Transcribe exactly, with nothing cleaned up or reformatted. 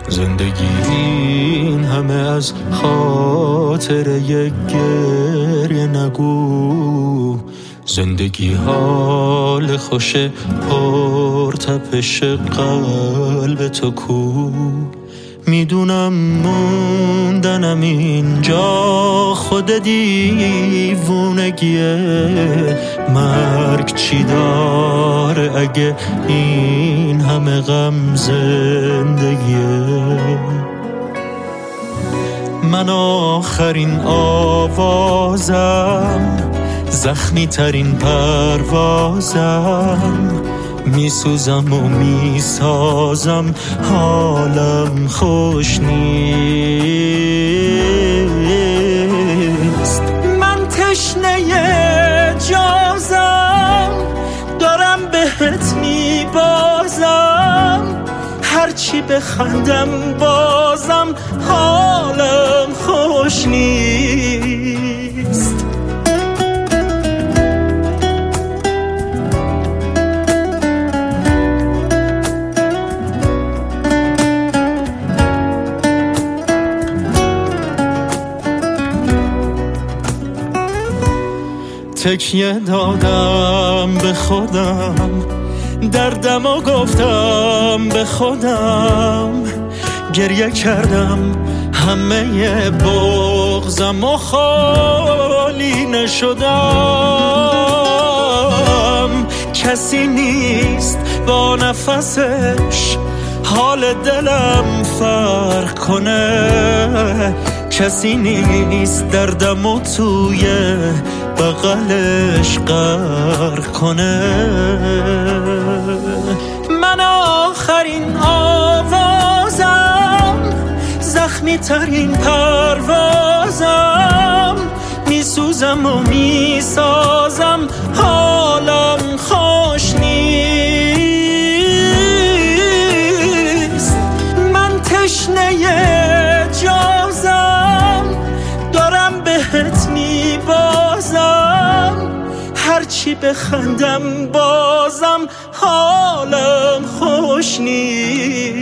زندگی این همه از خاطر یک گریه نگو. زندگی حال خوش پرتپش قلب تو کو. میدونم موندنم اینجا خود دیوونگیه. مرگ چی داره اگه این همه غم زندگیه؟ من آخرین آوازم، زخمی ترین پروازم، میسوزم و میسازم، حالم خوش نیست. من تشنه جازم، دارم بهت میبازم، هرچی بخندم بازم حالم خوش نیست. تکیه دادم به خودم، دردم و گفتم به خودم، گریه کردم همه بغضم و خالی نشدم. کسی نیست با نفسش حال دلم فرق کنه، کسی نیست دردم و توی بغلش غرق کنه. من آخرین آوازم، زخمی ترین پروازم، میسوزم و میسازم، حالم خوش نیست. من تشنه جازم، دارم بهت میبازم، هرچی بخندم بازم حالم خوش نیست.